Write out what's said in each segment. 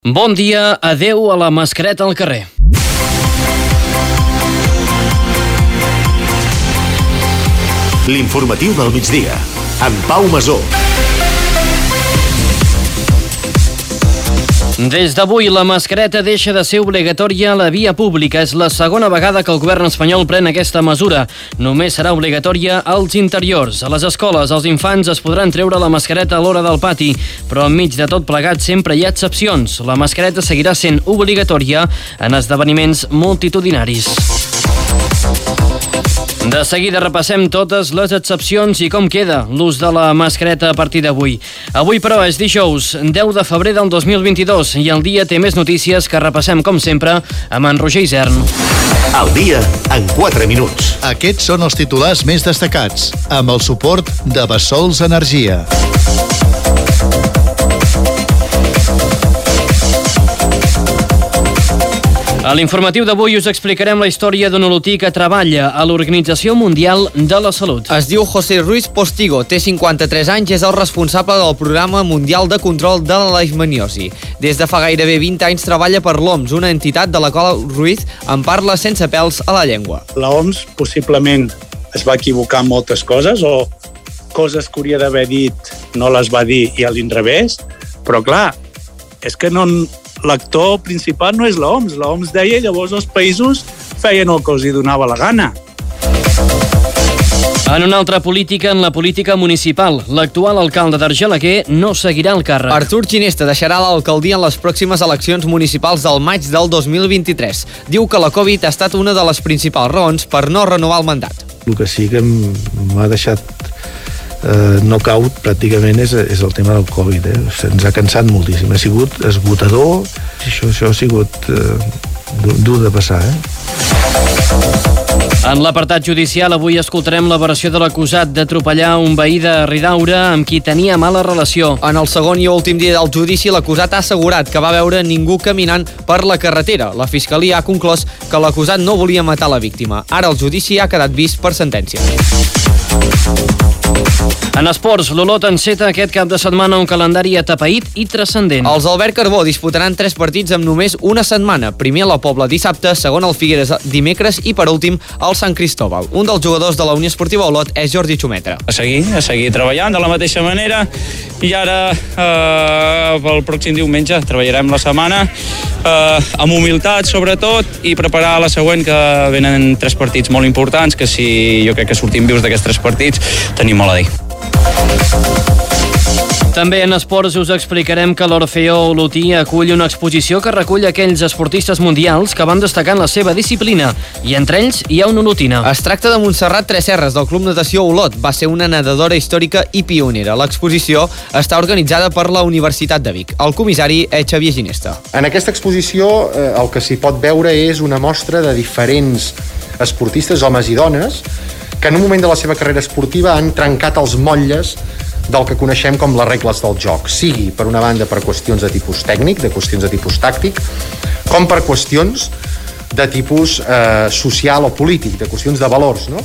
Bon dia, adeu a la mascareta al carrer. L'informatiu del migdia, amb Pau Masó. Des d'avui, la mascareta deixa de ser obligatòria a la via pública. És la segona vegada que el govern espanyol pren aquesta mesura. Només serà obligatòria als interiors. A les escoles, els infants es podran treure la mascareta a l'hora del pati, però enmig de tot plegat sempre hi ha excepcions. La mascareta seguirà sent obligatòria en esdeveniments multitudinaris. De seguida repassem totes les excepcions i com queda l'ús de la mascareta a partir d'avui. Avui, però, és dijous, 10 de febrer del 2022 i el dia té més notícies que repassem, com sempre, amb en Roger Isern. El dia en 4 minuts. Aquests són els titulars més destacats, amb el suport de Bessols Energia. A l'informatiu d'avui us explicarem la història d'un olotí que treballa a l'Organització Mundial de la Salut. Es diu José Ruiz Postigo, té 53 anys i és el responsable del Programa Mundial de Control de la Leishmaniosi. Des de fa gairebé 20 anys treballa per l'OMS, una entitat de la qual Ruiz en parla sense pèls a la llengua. La OMS possiblement es va equivocar en moltes coses o coses que hauria d'haver dit no les va dir i a l'inrevés, però clar, és que l'actor principal no és l'OMS. L'OMS deia i llavors els països feien el que els hi donava la gana. En una altra política, en la política municipal, l'actual alcalde d'Argelaguer no seguirà el càrrec. Artur Ginesta deixarà l'alcaldia en les pròximes eleccions municipals del maig del 2023. Diu que la Covid ha estat una de les principals raons per no renovar el mandat. El que sí que m'ha deixat knockout pràcticament és el tema del Covid. Ens ha cansat moltíssim. Ha sigut esgotador. Això ha sigut dur de passar. En l'apartat judicial, avui escoltarem la versió de l'acusat d'atropellar un veí de Ridaura amb qui tenia mala relació. En el segon i últim dia del judici, l'acusat ha assegurat que va veure ningú caminant per la carretera. La Fiscalia ha conclòs que l'acusat no volia matar la víctima. Ara el judici ha quedat vist per sentència. En esports, l'Olot enceta aquest cap de setmana un calendari atapeït i transcendent. Els Albert Carbó disputaran 3 partits amb només una setmana. Primer la Pobla dissabte, segon el Figueres dimecres i per últim el Sant Cristóbal. Un dels jugadors de la Unió Esportiva Olot és Jordi Xumetra. A seguir treballant de la mateixa manera i ara pel pròxim diumenge treballarem la setmana amb humilitat sobretot i preparar la següent, que venen 3 partits molt importants que si jo crec que sortim vius d'aquests 3 partits tenim molt a dir. També en esports us explicarem que l'Orfeó Olotí acull una exposició que recull aquells esportistes mundials que van destacar en la seva disciplina i entre ells hi ha una olotina. Es tracta de Montserrat Tresserres del Club Natació Olot. Va ser una nedadora històrica i pionera. L'exposició està organitzada per la Universitat de Vic. El comissari és Xavier Ginesta. En aquesta exposició el que s'hi pot veure és una mostra de diferents esportistes, homes i dones, que en un moment de la seva carrera esportiva han trencat els motlles del que coneixem com les regles del joc, sigui per una banda per qüestions de tipus tècnic, de qüestions de tipus tàctic, com per qüestions de tipus social o polític, de qüestions de valors, no?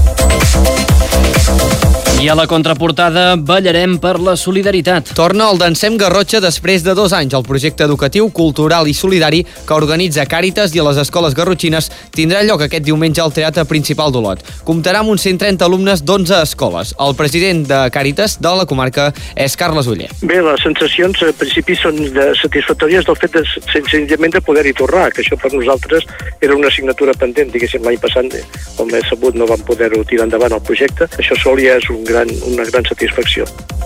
I a la contraportada ballarem per la solidaritat. Torna el Dansem Garrotxa després de 2 anys. El projecte educatiu, cultural i solidari que organitza Càritas i a les escoles garrotxines tindrà lloc aquest diumenge al Teatre Principal d'Olot. Comptarà amb uns 130 alumnes d'11 escoles. El president de Càritas de la comarca és Carles Oller. Bé, les sensacions al principi són satisfactòries del fet senzillament de poder-hi tornar, que això per nosaltres era una assignatura pendent, diguéssim, l'any passat, com he sabut, no vam poder-ho tirar endavant el projecte. Això sol ja és una gran satisfacció.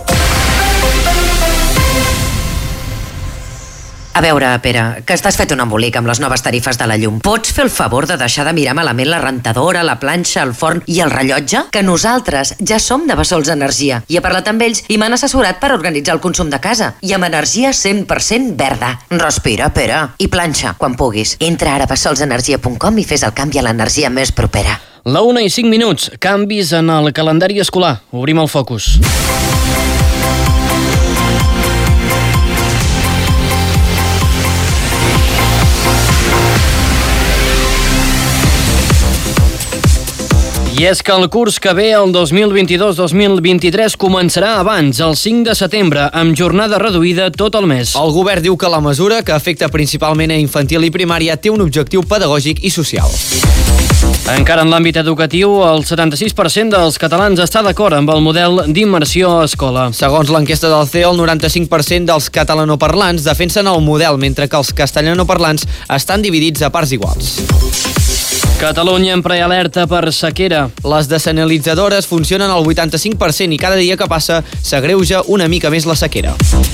A veure, Pere, que estàs fet un embolic amb les noves tarifes de la llum. Pots fer el favor de deixar de mirar malament la rentadora, la planxa, el forn i el rellotge? Que nosaltres ja som de Bessols Energia. I he parlat amb ells i m'han assessorat per organitzar el consum de casa. I amb energia 100% verda. Respira, Pere. I planxa, quan puguis. Entra ara a bessolsenergia.com i fes el canvi a l'energia més propera. La 1:05, canvis en el calendari escolar. Obrim el focus. I és que el curs que ve, el 2022-2023, començarà abans, el 5 de setembre, amb jornada reduïda tot el mes. El govern diu que la mesura, que afecta principalment a infantil i primària, té un objectiu pedagògic i social. Encara en l'àmbit educatiu, el 76% dels catalans està d'acord amb el model d'immersió a escola. Segons l'enquesta del CEO, el 95% dels catalanoparlants defensen el model, mentre que els castellanoparlants estan dividits a parts iguals. Catalunya en prealerta per sequera. Les desalinitzadores funcionen al 85% i cada dia que passa s'agreuja una mica més la sequera.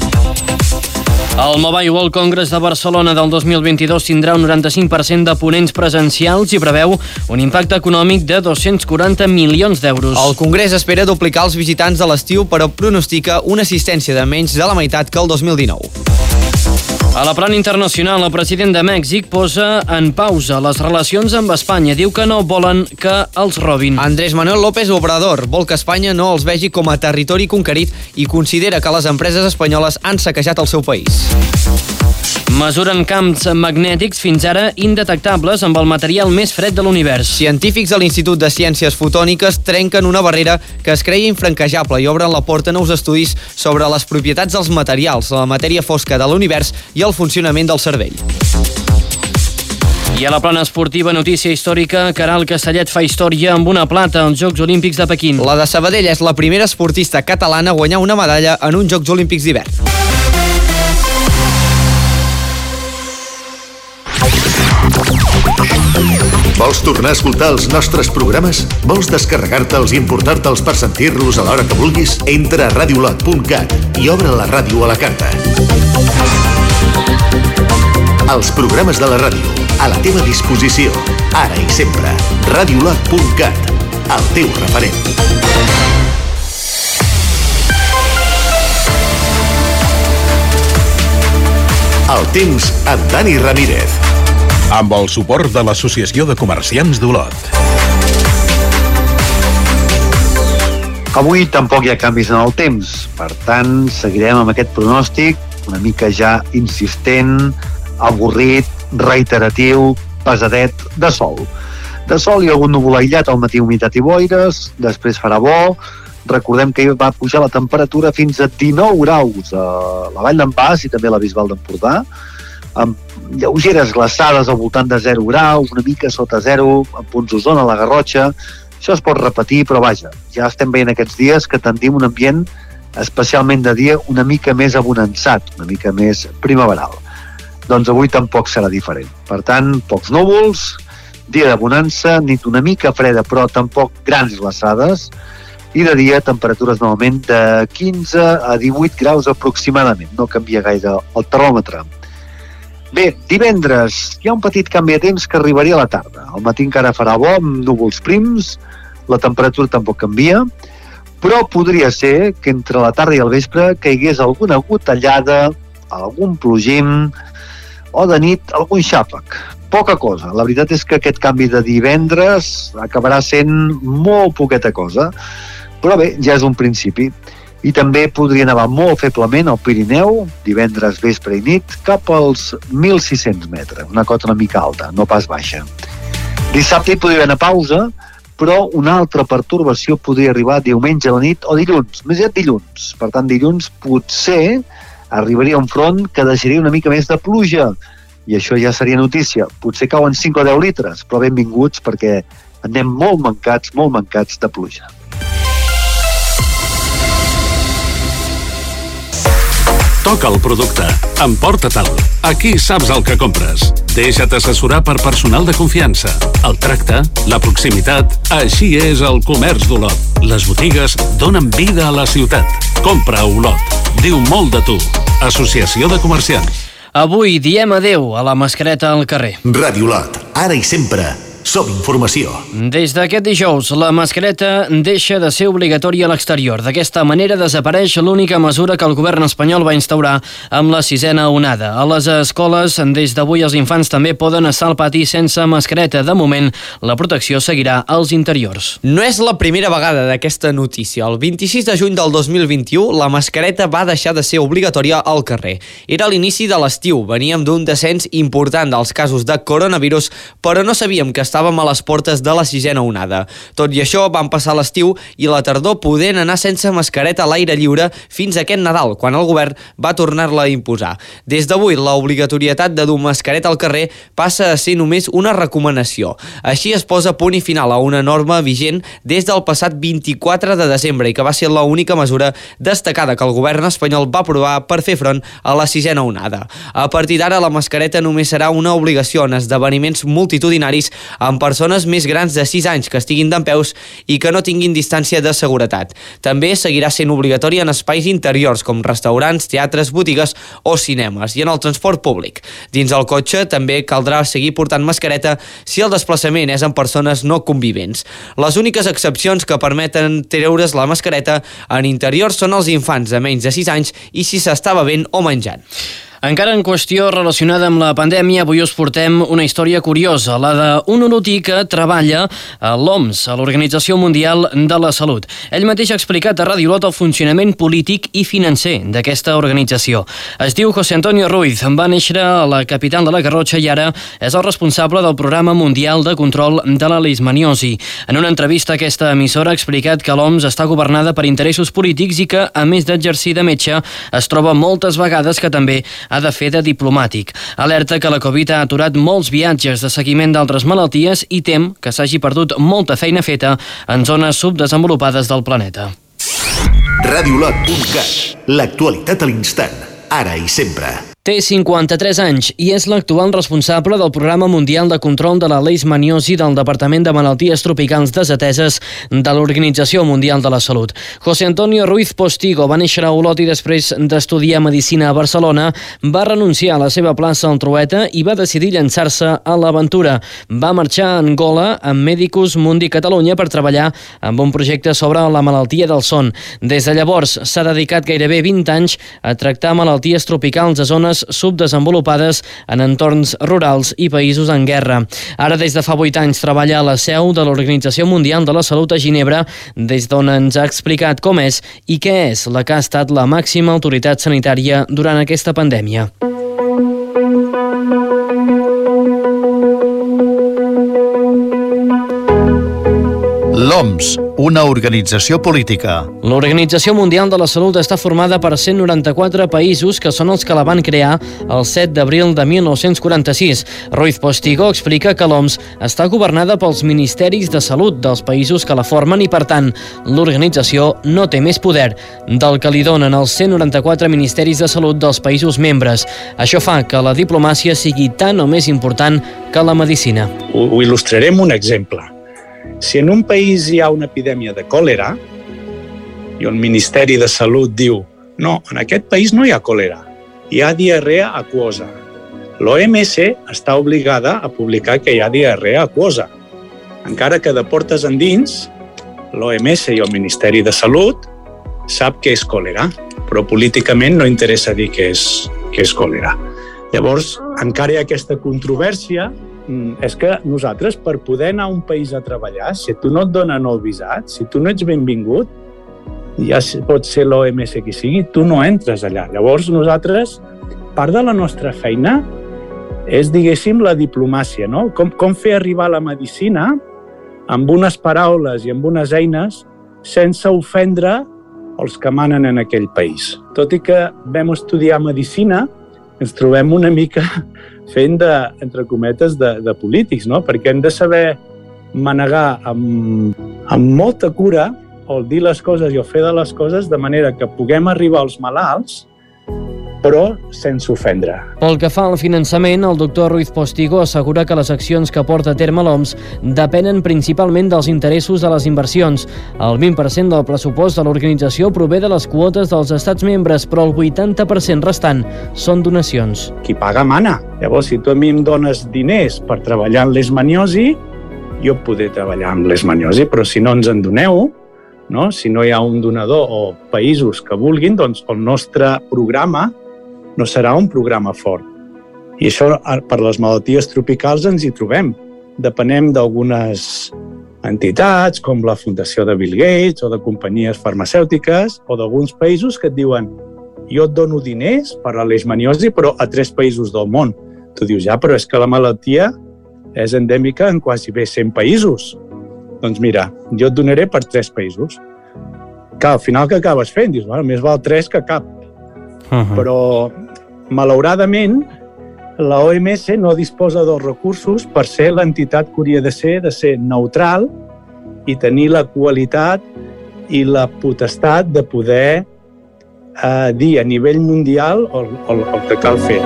El Mobile World Congress de Barcelona del 2022 tindrà un 95% de ponents presencials i preveu un impacte econòmic de 240 milions d'euros. El Congrés espera duplicar els visitants de l'estiu, però pronostica una assistència de menys de la meitat que el 2019. A la plana internacional, el president de Mèxic posa en pausa les relacions amb Espanya. Diu que no volen que els robin. Andrés Manuel López Obrador vol que Espanya no els vegi com a territori conquerit i considera que les empreses espanyoles han saquejat el seu país. Mesuren camps magnètics fins ara indetectables amb el material més fred de l'univers. Científics de l'Institut de Ciències Fotòniques trenquen una barrera que es creia infranquejable i obren la porta a nous estudis sobre les propietats dels materials, la matèria fosca de l'univers i el funcionament del cervell. I a la plana esportiva, notícia històrica, Caral Castellet fa història amb una plata als Jocs Olímpics de Pequín. La de Sabadell és la primera esportista catalana a guanyar una medalla en uns Jocs Olímpics d'hivern. Vols tornar a escoltar els nostres programes? Vols descarregar-te'ls i importar-te'ls per sentir-los a l'hora que vulguis? Entra a radiolot.cat i obre la ràdio a la carta. Els programes de la ràdio, a la teva disposició, ara i sempre. Radiolot.cat, el teu referent. El temps amb Dani Ramírez. Amb el suport de l'Associació de Comerciants d'Olot. Avui tampoc hi ha canvis en el temps, per tant, seguirem amb aquest pronòstic una mica ja insistent, avorrit, reiteratiu, pesadet de sol. De sol i algun núvol aïllat, al matí humitat i boires, després farà bo. Recordem que va pujar la temperatura fins a 19 graus a la Vall d'en Bas i també a la Bisbal d'Empordà, amb lleugeres glaçades al voltant de 0 graus, una mica sota 0, a punts d'Osona, a la Garrotxa. Això es pot repetir, però vaja, ja estem veient aquests dies que tendim un ambient, especialment de dia, una mica més abonançat, una mica més primaveral. Doncs avui tampoc serà diferent. Per tant, pocs núvols, dia d'abonança, nit una mica freda, però tampoc grans glaçades, i de dia temperatures normalment de 15 a 18 graus aproximadament. No canvia gaire el termòmetre. Bé, divendres hi ha un petit canvi de temps que arribaria a la tarda. Al matí encara farà bo, amb núvols prims, la temperatura tampoc canvia, però podria ser que entre la tarda i el vespre caigués alguna gotellada, algun plogim o de nit algun xàfec. Poca cosa. La veritat és que aquest canvi de divendres acabarà sent molt poqueta cosa, però bé, ja és un principi. I també podria nevar molt feblement al Pirineu, divendres, vespre i nit, cap als 1.600 metres, una cota una mica alta, no pas baixa. Dissabte hi podria haver una pausa, però una altra pertorbació podria arribar diumenge a la nit o dilluns, més aviat dilluns. Per tant, dilluns potser arribaria un front que deixaria una mica més de pluja, i això ja seria notícia. Potser cauen 5 o 10 litres, però benvinguts perquè anem molt mancats de pluja. Toca el producte. Emporta-te'l. Aquí saps el que compres. Deixa't assessorar per personal de confiança. El tracte, la proximitat, així és el comerç d'Olot. Les botigues donen vida a la ciutat. Compra a Olot. Diu molt de tu. Associació de Comerciants. Avui diem adeu a la mascareta al carrer. Ràdio Olot, ara i sempre. Som informació. Des d'aquest dijous, la mascareta deixa de ser obligatòria a l'exterior. D'aquesta manera desapareix l'única mesura que el govern espanyol va instaurar amb la 6a onada. A les escoles, des d'avui, els infants també poden estar al pati sense mascareta. De moment, la protecció seguirà als interiors. No és la primera vegada d'aquesta notícia. El 26 de juny del 2021, la mascareta va deixar de ser obligatòria al carrer. Era l'inici de l'estiu. Veníem d'un descens important dels casos de coronavirus, però no sabíem que estàvem a les portes de la 6ª onada. Tot i això, vam passar l'estiu i la tardor podent anar sense mascareta a l'aire lliure fins a aquest Nadal, quan el govern va tornar-la a imposar. Des d'avui, l'obligatorietat de dur mascareta al carrer passa a ser només una recomanació. Així es posa punt i final a una norma vigent des del passat 24 de desembre i que va ser l'única mesura destacada que el govern espanyol va aprovar per fer front a la 6ª onada. A partir d'ara, la mascareta només serà una obligació en esdeveniments multitudinaris amb persones més grans de 6 anys que estiguin dempeus i que no tinguin distància de seguretat. També seguirà sent obligatòria en espais interiors com restaurants, teatres, botigues o cinemes i en el transport públic. Dins el cotxe també caldrà seguir portant mascareta si el desplaçament és amb persones no convivents. Les úniques excepcions que permeten treure's la mascareta en interiors són els infants de menys de 6 anys i si s'està bevent o menjant. Encara en qüestió relacionada amb la pandèmia, avui us portem una història curiosa, la d'un olotí que treballa a l'OMS, a l'Organització Mundial de la Salut. Ell mateix ha explicat a Radio Lot el funcionament polític i financer d'aquesta organització. Es diu José Antonio Ruiz, va néixer a la capital de la Garrotxa i ara és el responsable del Programa Mundial de Control de la Leishmaniosi. En una entrevista a aquesta emissora ha explicat que l'OMS està governada per interessos polítics i que, a més d'exercir de metge, es troba moltes vegades que també ha de fer de diplomàtic. Alerta que la Covid ha aturat molts viatges de seguiment d'altres malalties i tem que s'hagi perdut molta feina feta en zones subdesenvolupades del planeta. Radiolot.cat. L'actualitat a l'instant, ara i sempre. Té 53 anys i és l'actual responsable del Programa Mundial de Control de la Leishmaniosi del Departament de Malalties Tropicals Desateses de l'Organització Mundial de la Salut. José Antonio Ruiz Postigo va néixer a Olot i després d'estudiar Medicina a Barcelona va renunciar a la seva plaça al Trueta i va decidir llançar-se a l'aventura. Va marxar a Angola amb Medicus Mundi Catalunya per treballar amb un projecte sobre la malaltia del son. Des de llavors s'ha dedicat gairebé 20 anys a tractar malalties tropicals a zones subdesenvolupades en entorns rurals i països en guerra. Ara, des de fa 8 anys, treballa a la seu de l'Organització Mundial de la Salut a Ginebra, des d'on ens ha explicat com és i què és la que ha estat la màxima autoritat sanitària durant aquesta pandèmia. L'OMS, una organització política. L'Organització Mundial de la Salut està formada per 194 països que són els que la van crear el 7 d'abril de 1946. Ruiz Postigo explica que l'OMS està governada pels ministeris de salut dels països que la formen i, per tant, l'organització no té més poder del que li donen els 194 ministeris de salut dels països membres. Això fa que la diplomàcia sigui tan o més important que la medicina. Ho il·lustraré amb un exemple. Si en un país hi ha una epidèmia de còlera i el Ministeri de Salut diu no, en aquest país no hi ha còlera, hi ha diarrea aquosa. L'OMS està obligada a publicar que hi ha diarrea aquosa. Encara que de portes endins, l'OMS i el Ministeri de Salut sap que és còlera, però políticament no interessa dir que és còlera. Llavors, encara hi ha aquesta controvèrsia. És que nosaltres, per poder anar a un país a treballar, si tu no et donen el visat, si tu no ets benvingut, ja pot ser l'OMS qui sigui, tu no entres allà. Llavors, nosaltres, part de la nostra feina és, diguéssim, la diplomàcia, no? Com fer arribar la medicina amb unes paraules i amb unes eines sense ofendre els que manen en aquell país. Tot i que vam estudiar medicina, ens trobem una mica fent entre cometes, de polítics, no? Perquè hem de saber manegar amb molta cura o dir les coses i o fer de les coses de manera que puguem arribar als malalts, però sense ofendre. Pel que fa al finançament, el doctor Ruiz Postigo assegura que les accions que porta a terme l'OMS depenen principalment dels interessos de les inversions. El 20% del pressupost de l'organització prové de les quotes dels estats membres, però el 80% restant són donacions. Qui paga mana. Llavors, si tu a mi em dones diners per treballar en leishmaniosi, jo podré treballar amb leishmaniosi, però si no ens en doneu, no? Si no hi ha un donador o països que vulguin, doncs el nostre programa no serà un programa fort. I això, per les malalties tropicals, ens hi trobem. Depenem d'algunes entitats, com la Fundació de Bill Gates, o de companyies farmacèutiques, o d'alguns països que et diuen jo et dono diners per a la leishmaniosi, però a 3 països del món. Tu dius, ja, però és que la malaltia és endèmica en quasi bé 100 països. Doncs mira, jo et donaré per 3 països. Que al final què acabes fent? Dius, bueno, més val 3 que cap. Però, malauradament, la OMS no disposa dels recursos per ser l'entitat que hauria de ser neutral i tenir la qualitat i la potestat de poder dir a nivell mundial el que cal fer.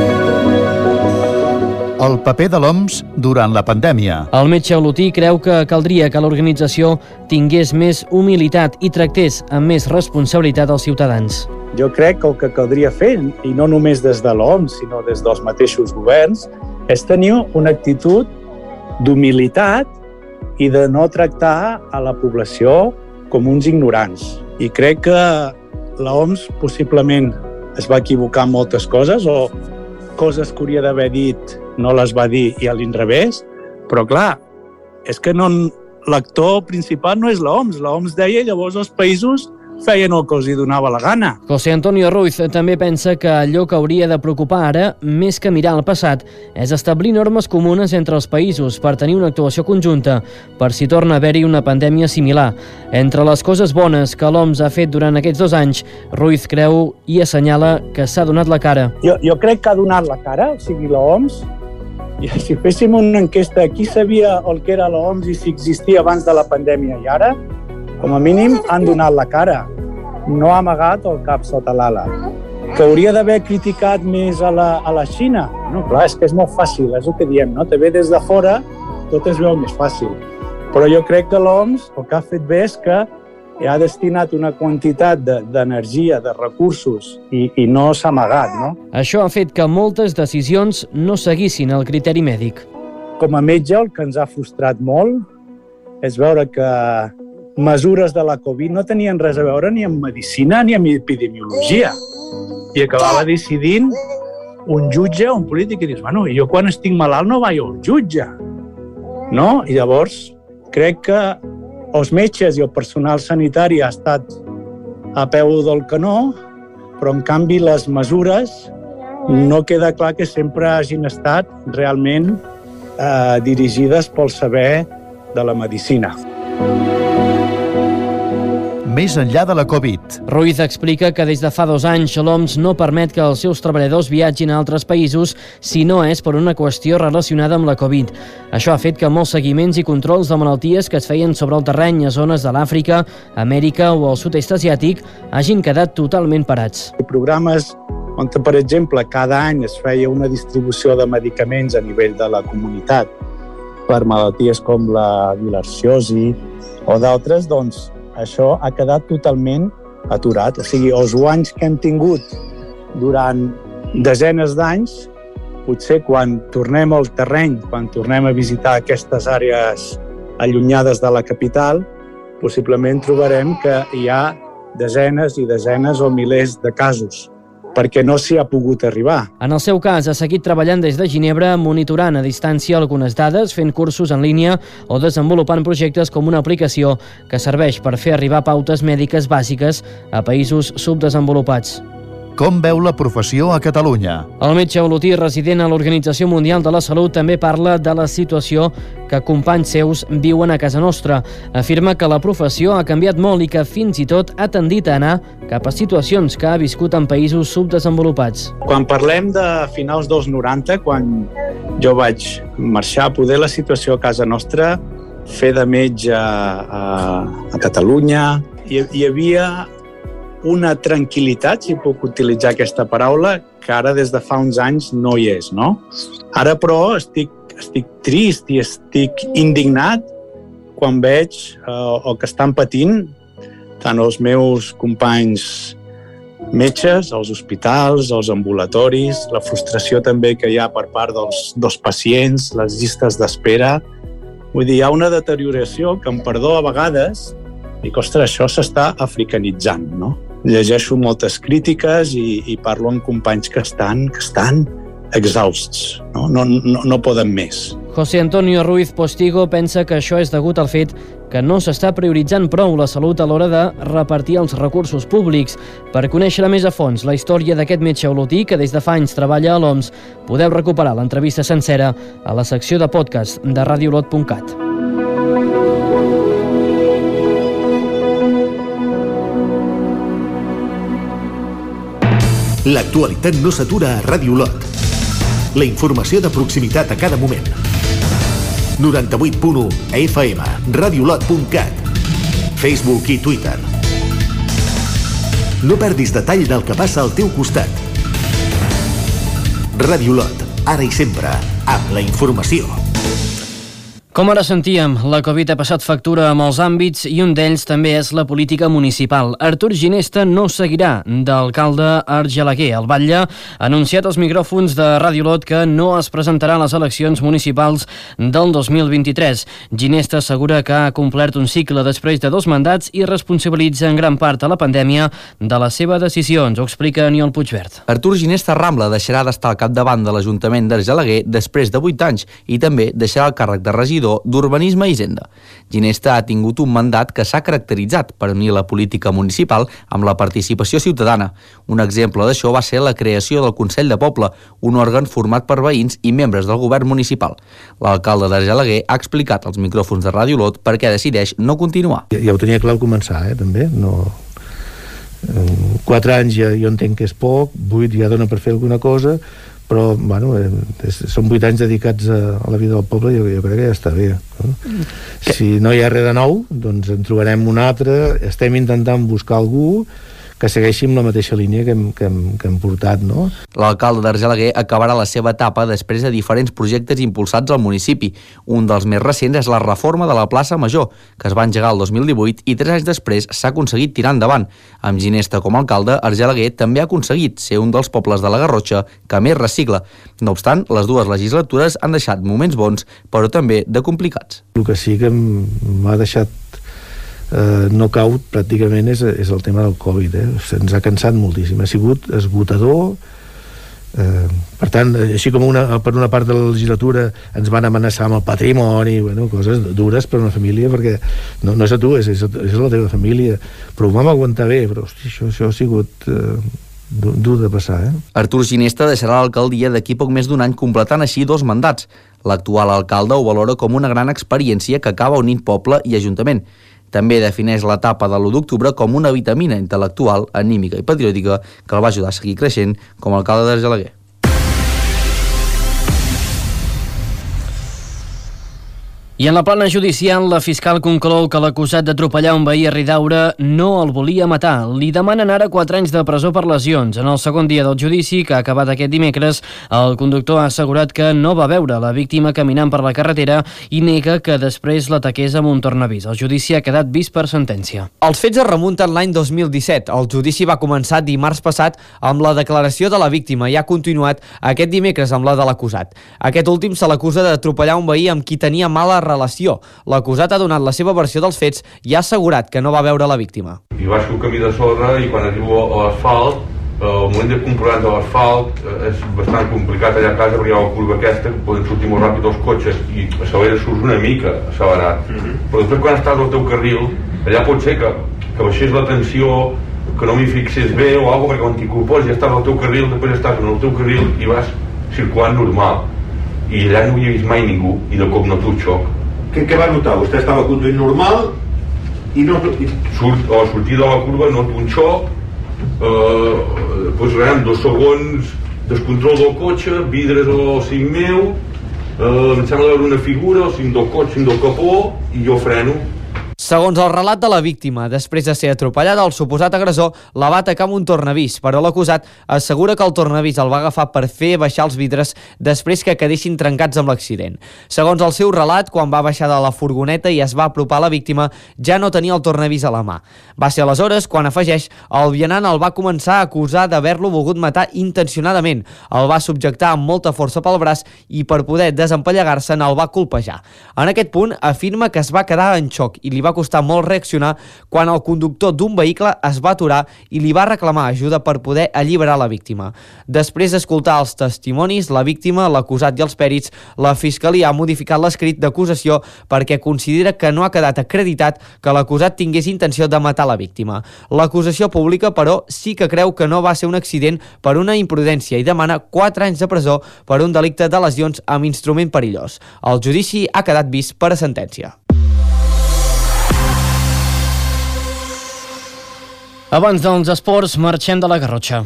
El paper de l'OMS durant la pandèmia. El metge olotí creu que caldria que l'organització tingués més humilitat i tractés amb més responsabilitat als ciutadans. Jo crec que el que caldria fer, i no només des de l'OMS, sinó des dels mateixos governs, és tenir una actitud d'humilitat i de no tractar a la població com uns ignorants. I crec que l'OMS possiblement es va equivocar en moltes coses, o coses que hauria d'haver dit no les va dir i a l'inrevés, però clar, és que l'actor principal no és l'OMS. L'OMS deia, llavors els països feien el que els hi donava la gana. José Antonio Ruiz també pensa que allò que hauria de preocupar ara, més que mirar al passat, és establir normes comunes entre els països per tenir una actuació conjunta, per si torna a haver-hi una pandèmia similar. Entre les coses bones que l'OMS ha fet durant aquests 2 anys, Ruiz creu i assenyala que s'ha donat la cara. Jo crec que ha donat la cara, o sigui, l'OMS. I si féssim una enquesta, qui sabia el que era l'OMS i si existia abans de la pandèmia i ara, com a mínim han donat la cara. No ha amagat el cap sota l'ala. Que hauria d'haver criticat més a la Xina? No, clar, és que és molt fàcil, és el que diem, no? Te ve des de fora, tot es veu més fàcil. Però jo crec que l'OMS el que ha fet bé és que ha destinat una quantitat d'energia, de recursos, i no s'ha amagat, no? Això ha fet que moltes decisions no seguissin el criteri mèdic. Com a metge, el que ens ha frustrat molt és veure que mesures de la Covid no tenien res a veure ni amb medicina ni amb epidemiologia. I acabava decidint un jutge o un polític i dius, bueno, jo quan estic malalt no vaig al jutge. No? I llavors crec que els metges i el personal sanitari ha estat a peu del canó, però en canvi les mesures no queda clar que sempre hagin estat realment dirigides pel saber de la medicina. Més enllà de la Covid. Ruiz explica que des de fa 2 anys l'OMS no permet que els seus treballadors viatgin a altres països si no és per una qüestió relacionada amb la Covid. Això ha fet que molts seguiments i controls de malalties que es feien sobre el terreny a zones de l'Àfrica, Amèrica o el sud-est asiàtic hagin quedat totalment parats. Programes on, per exemple, cada any es feia una distribució de medicaments a nivell de la comunitat per malalties com la bilharciosi o d'altres, doncs això ha quedat totalment aturat. O sigui, els guanys que hem tingut durant desenes d'anys, potser quan tornem al terreny, quan tornem a visitar aquestes àrees allunyades de la capital, possiblement trobarem que hi ha desenes i desenes o milers de casos, perquè no s'hi ha pogut arribar. En el seu cas, ha seguit treballant des de Ginebra, monitorant a distància algunes dades, fent cursos en línia o desenvolupant projectes com una aplicació que serveix per fer arribar pautes mèdiques bàsiques a països subdesenvolupats. Com veu la professió a Catalunya? El metge olotí resident a l'Organització Mundial de la Salut també parla de la situació que companys seus viuen a casa nostra. Afirma que la professió ha canviat molt i que fins i tot ha tendit a anar cap a situacions que ha viscut en països subdesenvolupats. Quan parlem de finals dels 90, quan jo vaig marxar, poder la situació a casa nostra, fer de metge a Catalunya, hi havia una tranquil·litat, si puc utilitzar aquesta paraula, que ara des de fa uns anys no hi és, no? Ara, però, estic trist i estic indignat quan veig el que estan patint tant els meus companys metges, els hospitals, els ambulatoris, la frustració també que hi ha per part dels pacients, les llistes d'espera. Vull dir, hi ha una deterioració que, amb perdó, a vegades, dic, ostres, això s'està africanitzant, no? Llegeixo moltes crítiques i parlo amb companys que estan exhausts, no poden més. José Antonio Ruiz Postigo pensa que això és degut al fet que no s'està prioritzant prou la salut a l'hora de repartir els recursos públics. Per conèixer més a fons la història d'aquest metge olotí que des de fa anys treballa a l'OMS, podeu recuperar l'entrevista sencera a la secció de podcast de radiolot.cat. L'actualitat no s'atura a Ràdio Lot. La informació de proximitat a cada moment. 98.1 FM, radiolot.cat, Facebook i Twitter. No perdis detall del que passa al teu costat. Ràdio Lot, ara i sempre, amb la informació. Com ara sentíem, la Covid ha passat factura a molts àmbits i un d'ells també és la política municipal. Artur Ginesta no seguirà d'alcalde a Argelaguer. El batlle ha anunciat als micròfons de Ràdio Lot que no es presentarà a les eleccions municipals del 2023. Ginesta assegura que ha complert un cicle després de 2 mandats i responsabilitza en gran part a la pandèmia de les seves decisions. Ho explica Aniol Puigverd. Artur Ginesta Rambla deixarà d'estar al capdavant de l'Ajuntament d'Argelaguer després de 8 anys i també deixarà el càrrec de regidor d'Urbanisme i Hisenda. Ginesta ha tingut un mandat que s'ha caracteritzat per unir la política municipal amb la participació ciutadana. Un exemple d'això va ser la creació del Consell de Poble, un òrgan format per veïns i membres del govern municipal. L'alcalde d'Argelaguer ha explicat als micròfons de Ràdio Lot per què decideix no continuar. Ja ho tenia clar al començar, també. 4 anys ja jo entenc que és poc, 8 ja dona per fer alguna cosa, però són 8 anys dedicats a la vida del poble i jo crec que ja està bé. Si no hi ha res de nou, doncs en trobarem un altre. Estem intentant buscar algú que segueixi amb la mateixa línia que hem portat, no? L'alcalde d'Argelaguer acabarà la seva etapa després de diferents projectes impulsats al municipi. Un dels més recents és la reforma de la plaça Major, que es va engegar el 2018 i 3 anys després s'ha aconseguit tirar endavant. Amb Ginesta com a alcalde, Argelaguer també ha aconseguit ser un dels pobles de la Garrotxa que més recicla. No obstant, les 2 legislatures han deixat moments bons, però també de complicats. El que sí que m'ha deixat knockout pràcticament és el tema del Covid. Ens ha cansat moltíssim, ha sigut esgotador. Per tant, així com per una part de la legislatura ens van amenaçar amb el patrimoni, coses dures per una família, perquè no és a tu, és la teva família, però ho vam aguantar bé, però això ha sigut dur de passar. Artur Ginesta deixarà l'alcaldia d'aquí poc més d'un any, completant així 2 mandats. L'actual alcalde ho valora com una gran experiència que acaba unint poble i ajuntament. També defineix l'etapa de l'1 d'octubre com una vitamina intel·lectual, anímica i patriòtica que el va ajudar a seguir creixent com a alcalde d'Argelaguer. I en la plana judicial, la fiscal conclou que l'acusat d'atropellar un veí a Ridaura no el volia matar. Li demanen ara 4 anys de presó per lesions. En el segon dia del judici, que ha acabat aquest dimecres, el conductor ha assegurat que no va veure la víctima caminant per la carretera i nega que després l'ataqués amb un tornavís. El judici ha quedat vist per sentència. Els fets es remunten l'any 2017. El judici va començar dimarts passat amb la declaració de la víctima i ha continuat aquest dimecres amb la de l'acusat. Aquest últim se l'acusa d'atropellar un veí amb qui tenia mala relació. L'acusat ha donat la seva versió dels fets i ha assegurat que no va veure la víctima. I baixo el camí de sorra i quan arribo a l'asfalt, el moment de comprovar de l'asfalt és bastant complicat allà a casa perquè hi ha la curva aquesta, que poden sortir molt ràpid els cotxes i accelera, surts una mica accelerat. Però després quan estàs al teu carril, allà pot ser que baixés la tensió, que no m'hi fixés bé o alguna cosa, perquè quan t'hi culpes ja estàs al teu carril, després estàs en el teu carril i vas circulant normal. I allà no havia vist mai ningú i de cop noto el xoc. Què va notar? Vostè estava conduint normal i no... A la sortida de la curva noto un xoc, doncs res, en 2 segons descontrol del cotxe, vidres al cim meu, em sembla veure una figura al cim del cotxe, cim del capó, i jo freno. Segons el relat de la víctima, després de ser atropellada, el suposat agressor la va atacar amb un tornavís, però l'acusat assegura que el tornavís el va agafar per fer baixar els vidres després que quedessin trencats amb l'accident. Segons el seu relat, quan va baixar de la furgoneta i es va apropar a la víctima, ja no tenia el tornavís a la mà. Va ser aleshores quan, afegeix, el vianant el va començar a acusar d'haver-lo volgut matar intencionadament. El va subjectar amb molta força pel braç i per poder desempallegar-se'n el va colpejar. En aquest punt afirma que es va quedar en xoc i li va costar molt reaccionar quan el conductor d'un vehicle es va aturar i li va reclamar ajuda per poder alliberar la víctima. Després d'escoltar els testimonis, la víctima, l'acusat i els pèrits, la Fiscalia ha modificat l'escrit d'acusació perquè considera que no ha quedat acreditat que l'acusat tingués intenció de matar la víctima. L'acusació pública, però, sí que creu que no va ser un accident per una imprudència i demana 4 anys de presó per un delicte de lesions amb instrument perillós. El judici ha quedat vist per a sentència. Abans dels esports, marxem de la Garrotxa.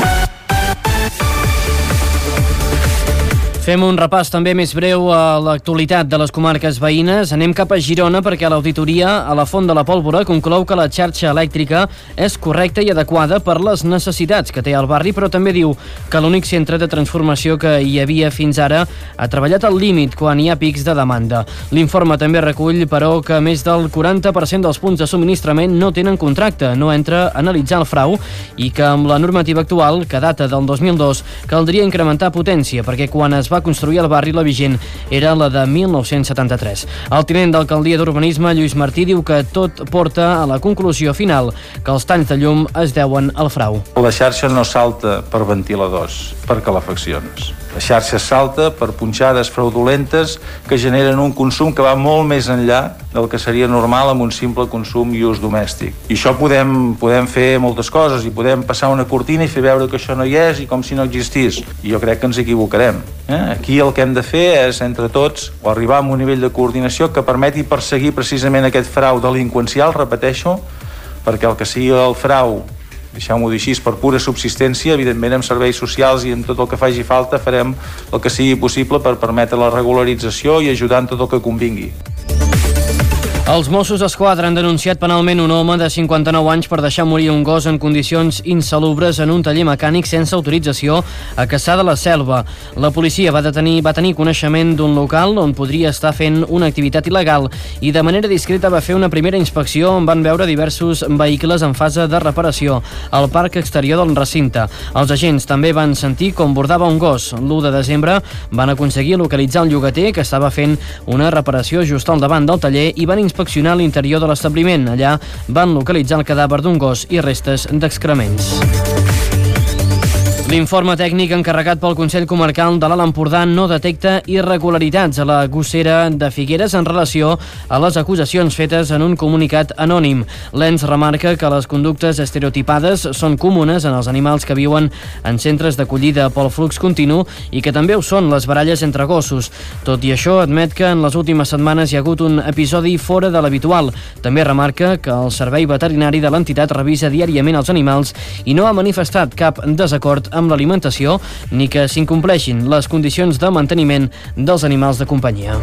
Fem un repàs també més breu a l'actualitat de les comarques veïnes. Anem cap a Girona perquè l'auditoria a la Font de la Pólvora conclou que la xarxa elèctrica és correcta i adequada per les necessitats que té el barri, però també diu que l'únic centre de transformació que hi havia fins ara ha treballat al límit quan hi ha pics de demanda. L'informe també recull, però, que més del 40% dels punts de subministrament no tenen contracte, no entra a analitzar el frau i que amb la normativa actual, que data del 2002, caldria incrementar potència perquè quan es va construir el barri la vigent era la de 1973. El tinent d'alcaldia d'Urbanisme, Lluís Martí, diu que tot porta a la conclusió final que els talls de llum es deuen al frau. La xarxa no salta per ventiladors, per calefaccions. La xarxa salta per punxades fraudulentes que generen un consum que va molt més enllà del que seria normal amb un simple consum i ús domèstic. I això podem fer moltes coses i podem passar una cortina i fer veure que això no hi és i com si no existís. I jo crec que ens equivocarem. Aquí el que hem de fer és, entre tots, arribar a un nivell de coordinació que permeti perseguir precisament aquest frau delinqüencial, repeteixo, perquè el que sigui el frau, deixeu-m'ho dir així, per pura subsistència, evidentment amb serveis socials i amb tot el que faci falta farem el que sigui possible per permetre la regularització i ajudar en tot el que convingui. Els Mossos d'Esquadra han denunciat penalment un home de 59 anys per deixar morir un gos en condicions insalubres en un taller mecànic sense autorització a Cassà de la Selva. La policia va tenir coneixement d'un local on podria estar fent una activitat il·legal i de manera discreta va fer una primera inspecció on van veure diversos vehicles en fase de reparació al parc exterior del recinte. Els agents també van sentir com bordava un gos. L'1 de desembre van aconseguir localitzar el llogater que estava fent una reparació just al davant del taller i van inspeccionar l'interior de l'establiment. Allà van localitzar el cadàver d'un gos i restes d'excrements. L'informe tècnic encarregat pel Consell Comarcal de l'Alt Empordà no detecta irregularitats a la gossera de Figueres en relació a les acusacions fetes en un comunicat anònim. L'ENS remarca que les conductes estereotipades són comunes en els animals que viuen en centres d'acollida pel flux continu i que també ho són les baralles entre gossos. Tot i això, admet que en les últimes setmanes hi ha hagut un episodi fora de l'habitual. També remarca que el servei veterinari de l'entitat revisa diàriament els animals i no ha manifestat cap desacord amb l'alimentació ni que s'incompleixin les condicions de manteniment dels animals de companyia.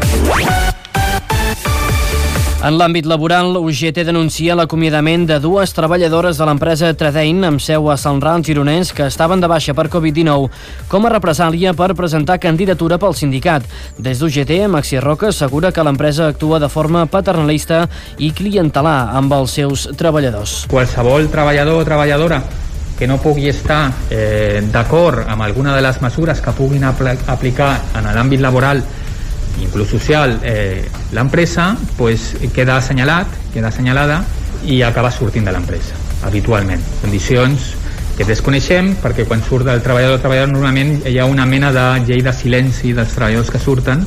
En l'àmbit laboral, UGT denuncia l'acomiadament de 2 treballadores de l'empresa Tredein amb seu a Salrà, gironès, que estaven de baixa per Covid-19 com a represàlia per presentar candidatura pel sindicat. Des d'UGT, Maxi Roca assegura que l'empresa actua de forma paternalista i clientelar amb els seus treballadors. Qualsevol treballador o treballadora que no pugui estar d'acord amb alguna de les mesures que puguin aplicar en l'àmbit laboral inclús social l'empresa, pues queda assenyalat, queda assenyalada i acaba sortint de l'empresa, habitualment. Condicions que desconeixem perquè quan surt del treballador o treballador normalment hi ha una mena de llei de silenci dels treballadors que surten.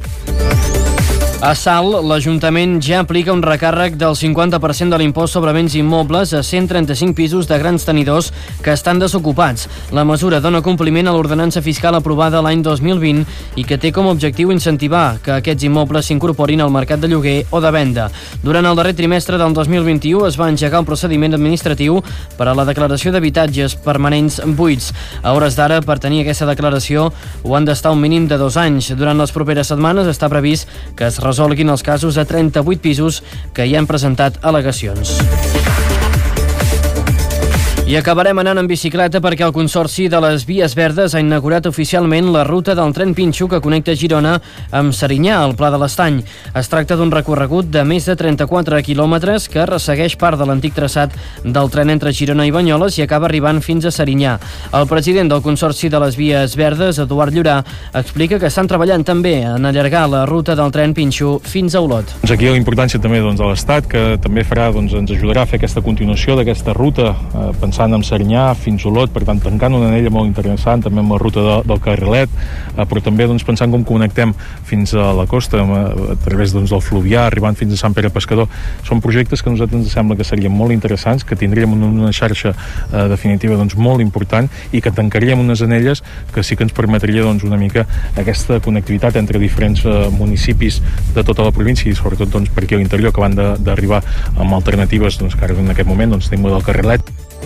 A Salt, l'Ajuntament ja aplica un recàrrec del 50% de l'impost sobre béns immobles a 135 pisos de grans tenidors que estan desocupats. La mesura dona compliment a l'ordenança fiscal aprovada l'any 2020 i que té com a objectiu incentivar que aquests immobles s'incorporin al mercat de lloguer o de venda. Durant el darrer trimestre del 2021 es va engegar un procediment administratiu per a la declaració d'habitatges permanents buits. A hores d'ara, per tenir aquesta declaració, ho han d'estar un mínim de 2 anys. Durant les properes setmanes està previst que es resolguin els casos a 38 pisos que hi han presentat al·legacions. I acabarem anant en bicicleta perquè el Consorci de les Vies Verdes ha inaugurat oficialment la ruta del tren Pinxo que connecta Girona amb Serinyà, al Pla de l'Estany. Es tracta d'un recorregut de més de 34 quilòmetres que ressegueix part de l'antic traçat del tren entre Girona i Banyoles i acaba arribant fins a Serinyà. El president del Consorci de les Vies Verdes, Eduard Llorà, explica que estan treballant també en allargar la ruta del tren Pinxo fins a Olot. Aquí la importància també de l'Estat, que també ens ajudarà a fer aquesta continuació d'aquesta ruta, pensant en Serinyà fins a Olot, per tant tancant una anella molt interessant també amb la ruta del Carrilet, però també pensant com connectem fins a la costa a través del Fluvià, arribant fins a Sant Pere Pescador. Són projectes que a nosaltres ens sembla que serien molt interessants, que tindríem una xarxa definitiva molt important i que tancaríem unes anelles que sí que ens permetria una mica aquesta connectivitat entre diferents municipis de tota la província i sobretot per aquí a l'interior, que van d'arribar amb alternatives que ara en aquest moment tenim del Carrilet.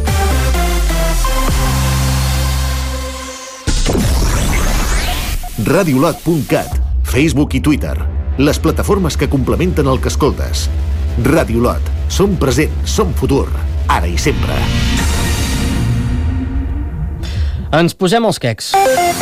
Radiolot.cat, Facebook i Twitter, les plataformes que complementen el que escoltes. Radiolot, som present, som futur, ara i sempre. Ens posem els quecs.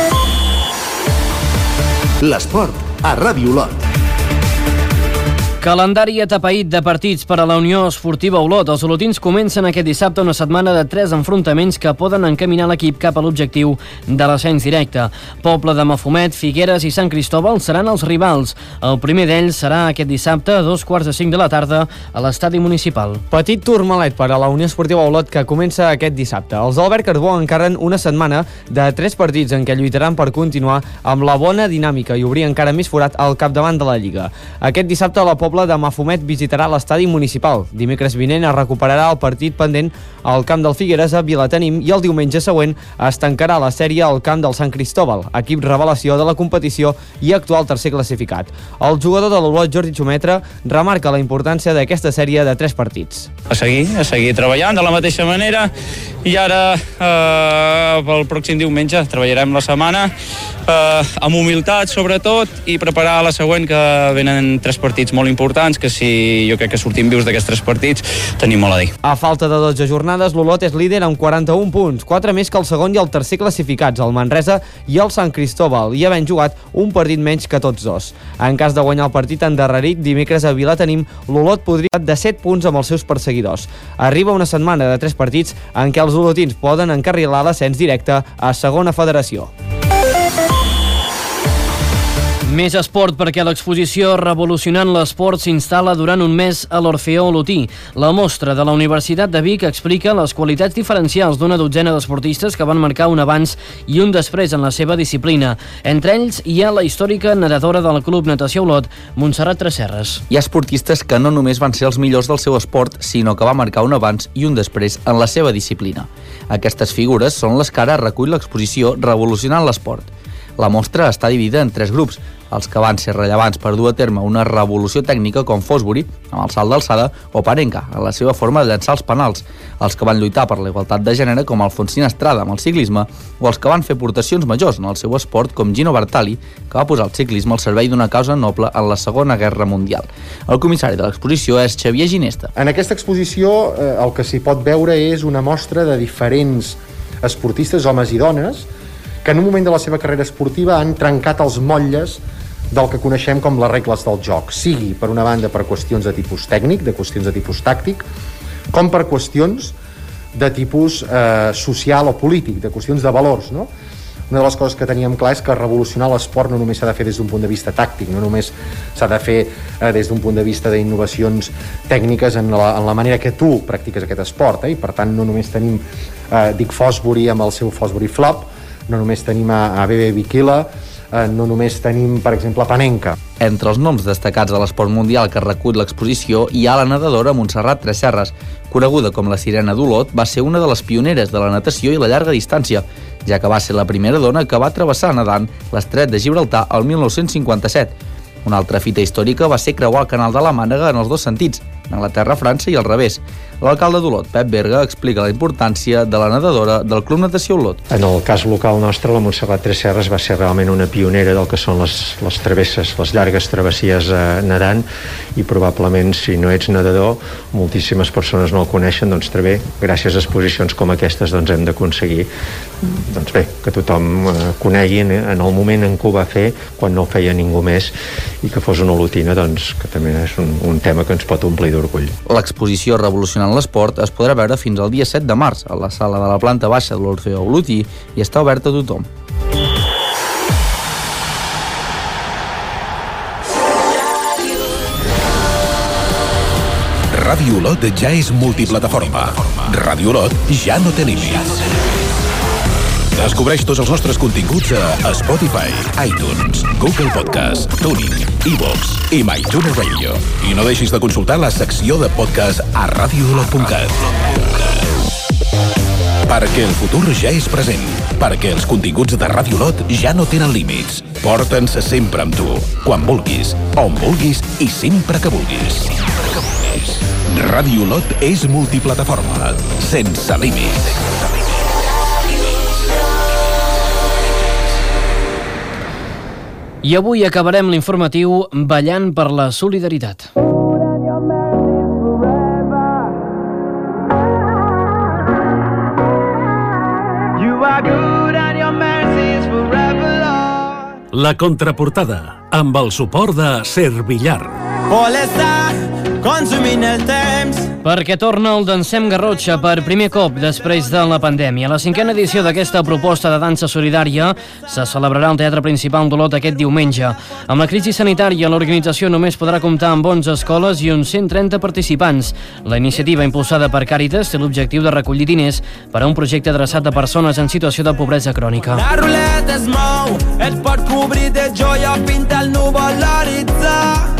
L'esport a Radiolot. Calendari atapeït de partits per a la Unió Esportiva Olot. Els olotins comencen aquest dissabte una setmana de 3 enfrontaments que poden encaminar l'equip cap a l'objectiu de l'ascens directe. Poble de Mafumet, Figueres i Sant Cristòbal seran els rivals. El primer d'ells serà aquest dissabte a 2:45 de la tarda a l'estadi municipal. Petit turmalet per a la Unió Esportiva Olot que comença aquest dissabte. Els d'Albert Carbó encarren una setmana de 3 partits en què lluitaran per continuar amb la bona dinàmica i obrir encara més forat al capdavant de la Lliga. Aquest dissabte la Poble de Mafumet visitarà l'estadi municipal. Dimecres vinent es recuperarà el partit pendent al camp del Figueres a Vilatenim i el diumenge següent es tancarà la sèrie al camp del Sant Cristòbal, equip revelació de la competició i actual tercer classificat. El jugador de l'Olot, Jordi Xumetra, remarca la importància d'aquesta sèrie de 3 partits. A seguir treballant de la mateixa manera i ara pel pròxim diumenge treballarem la setmana amb humilitat sobretot i preparar la següent, que venen 3 partits molt importants que si jo crec que sortim vius d'aquests 3 partits tenim molt a dir. A falta de 12 jornades, l'Olot és líder amb 41 punts, 4 més que el segon i el tercer classificats, el Manresa i el Sant Cristòbal, i havent jugat un partit menys que tots dos. En cas de guanyar el partit endarrerit, dimecres a Vilatenim, l'Olot podria de 7 punts amb els seus perseguidors. Arriba una setmana de 3 partits en què els olotins poden encarrilar l'ascens directe a segona federació. Més esport perquè l'exposició Revolucionant l'Esport s'instal·la durant un mes a l'Orfeó Olotí. La mostra de la Universitat de Vic explica les qualitats diferencials d'una dotzena d'esportistes que van marcar un abans i un després en la seva disciplina. Entre ells hi ha la històrica nedadora del Club Natació Olot, Montserrat Tresserres. Hi ha esportistes que no només van ser els millors del seu esport, sinó que va marcar un abans i un després en la seva disciplina. Aquestes figures són les que ara recull l'exposició Revolucionant l'Esport. La mostra està dividida en 3 grups, els que van ser rellevants per dur a terme una revolució tècnica com Fosbury, amb el salt d'alçada, o Panenka, en la seva forma de llançar els penals, els que van lluitar per la igualtat de gènere com Alfonsín Estrada amb el ciclisme, o els que van fer aportacions majors en el seu esport com Gino Bartali, que va posar el ciclisme al servei d'una causa noble en la Segona Guerra Mundial. El comissari de l'exposició és Xavier Ginesta. En aquesta exposició el que s'hi pot veure és una mostra de diferents esportistes, homes i dones, que en un moment de la seva carrera esportiva han trencat els motlles del que coneixem com les regles del joc, sigui per una banda per qüestions de tipus tècnic, de qüestions de tipus tàctic, com per qüestions de tipus social o polític, de qüestions de valors, no? Una de les coses que teníem clar és que revolucionar l'esport no només s'ha de fer des d'un punt de vista tàctic, no només s'ha de fer des d'un punt de vista d'innovacions tècniques en la manera que tu practiques aquest esport, i per tant no només tenim Dick Fosbury amb el seu Fosbury Flop, no només tenim a Bebe Bikila, no només tenim, per exemple, Panenka. Entre els noms destacats de l'esport mundial que recull l'exposició hi ha la nedadora Montserrat Tresserres. Coneguda com la Sirena d'Olot, va ser una de les pioneres de la natació i la llarga distància, ja que va ser la primera dona que va travessar nedant l'estret de Gibraltar el 1957. Una altra fita històrica va ser creuar el canal de la Mànega en els 2 sentits, Anglaterra, França i al revés. L'alcalde d'Olot, Pep Berga, explica la importància de la nedadora del Club Natació Olot. En el cas local nostre, la Montserrat Tresserras va ser realment una pionera del que són les travesses, les llargues travessies nedant, i probablement, si no ets nedador, moltíssimes persones no el coneixen, doncs també, gràcies a exposicions com aquestes, doncs hem d'aconseguir que tothom conegui en el moment en què ho va fer, quan no ho feia ningú més, i que fos una olotina, doncs, que també és un tema que ens pot omplir d'orgull. L'exposició Revolucionant l'Esport es podrà veure fins al dia 7 de març a la sala de la planta baixa de l'Orfeó Olotí i està oberta a tothom. Ràdio Olot ja és multiplataforma. Ràdio Olot ja no té límits. Descobreix tots els nostres continguts a Spotify, iTunes, Google Podcast, TuneIn, iVoox i MyTuner Radio. I no deixis de consultar la secció de podcast a radioolot.cat. Perquè el futur ja és present. Perquè els continguts de Ràdio Olot ja no tenen límits. Porta'ns sempre amb tu, quan vulguis, on vulguis i sempre que vulguis. Ràdio Olot és multiplataforma, sense límits. I avui acabarem l'informatiu ballant per la solidaritat. La contraportada, amb el suport de Servillar. Consumint el temps. Perquè torna el Dansem Garrotxa per primer cop després de la pandèmia. La 5a edició d'aquesta proposta de dansa solidària se celebrarà al Teatre Principal d'Olot aquest diumenge. Amb la crisi sanitària, l'organització només podrà comptar amb 11 escoles i uns 130 participants. La iniciativa impulsada per Càritas té l'objectiu de recollir diners per a un projecte adreçat a persones en situació de pobresa crònica. La ruleta es mou, et pot cobrir de joia, pinta el núvol l'horitzó.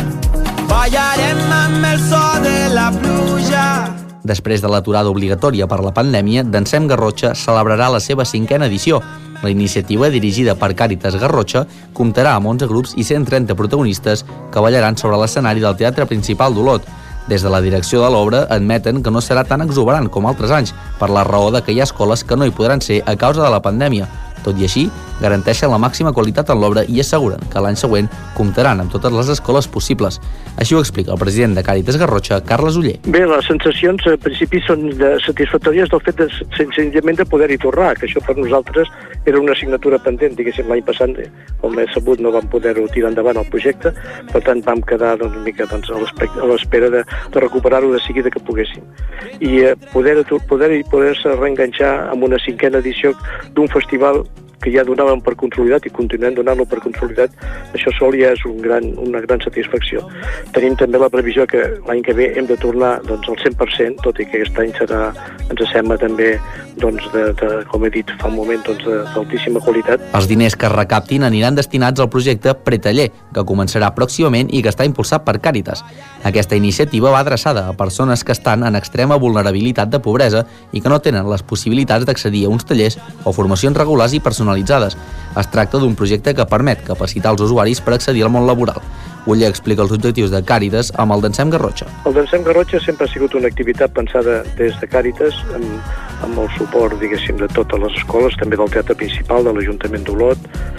Ballarem amb el so de la pluja. Després de l'aturada obligatòria per la pandèmia, Dansem Garrotxa celebrarà la seva 5a edició. La iniciativa, dirigida per Càritas Garrotxa, comptarà amb 11 grups i 130 protagonistes que ballaran sobre l'escenari del Teatre Principal d'Olot. Des de la direcció de l'obra admeten que no serà tan exuberant com altres anys, per la raó de que hi ha escoles que no hi podran ser a causa de la pandèmia. Tot i així, garanteixen la màxima qualitat en l'obra i asseguren que l'any següent comptaran amb totes les escoles possibles. Així ho explica el president de Càritas Garrotxa, Carles Oller. Bé, les sensacions al principi són satisfactòries del fet senzillament de poder-hi tornar, que això per nosaltres era una assignatura pendent, diguéssim, l'any passat, com he sabut, no vam poder-ho tirar endavant el projecte, per tant vam quedar una mica a l'espera de recuperar-ho de seguida que poguéssim. I poder-se reenganxar amb una 5a edició d'un festival que ja donàvem per consolidat i continuem donant-lo per consolidat, això sol ja és una gran satisfacció. Tenim també la previsió que l'any que ve hem de tornar al 100%, tot i que aquest any ens sembla també, com he dit fa un moment, d'altíssima qualitat. Els diners que es recaptin aniran destinats al projecte Pretaller, que començarà pròximament i que està impulsat per Càritas. Aquesta iniciativa va adreçada a persones que estan en extrema vulnerabilitat de pobresa i que no tenen les possibilitats d'accedir a uns tallers o formacions regulars i personalitzades. Es tracta d'un projecte que permet capacitar els usuaris per accedir al món laboral. Oller explica els objectius de Càritas amb el Dansem Garrotxa. El Dansem Garrotxa sempre ha sigut una activitat pensada des de Càritas, amb el suport, diguéssim, de totes les escoles, també del Teatre Principal, de l'Ajuntament d'Olot,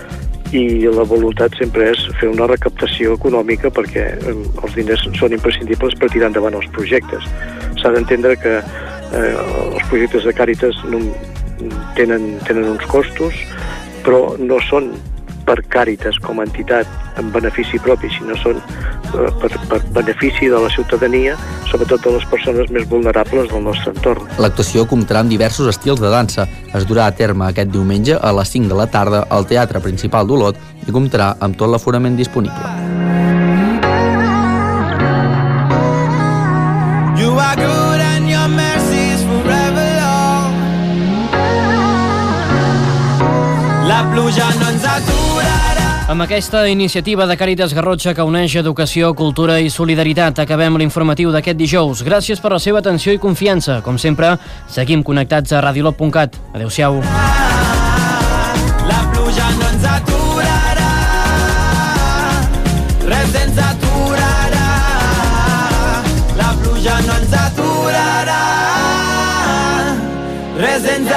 i la voluntat sempre és fer una recaptació econòmica perquè els diners són imprescindibles per tirar endavant els projectes. S'ha d'entendre que els projectes de Càritas tenen uns costos, però no són per Càritas com a entitat en benefici propi, sinó són per benefici de la ciutadania, sobretot de les persones més vulnerables del nostre entorn. L'actuació comptarà amb diversos estils de dansa. Es durà a terme aquest diumenge a les 5 de la tarda al Teatre Principal d'Olot i comptarà amb tot l'aforament disponible. You are good and your mercy is forever long. La pluja no ens aturarà. Amb aquesta iniciativa de Càritas Garrotxa que uneix educació, cultura i solidaritat, acabem l'informatiu d'aquest dijous. Gràcies per la seva atenció i confiança. Com sempre, seguim connectats a radiolot.cat. Adéu-siau. La pluja no ens aturarà. Res ens aturarà. La pluja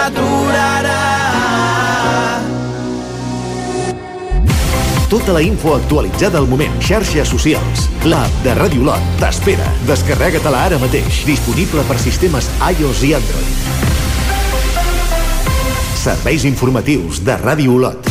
s'aturarà. Tota la info actualitzada al moment. Xarxes socials. L'app de Ràdio Lot t'espera. Descarrega-te-la ara mateix. Disponible per sistemes iOS i Android. Serveis informatius de Ràdio Lot.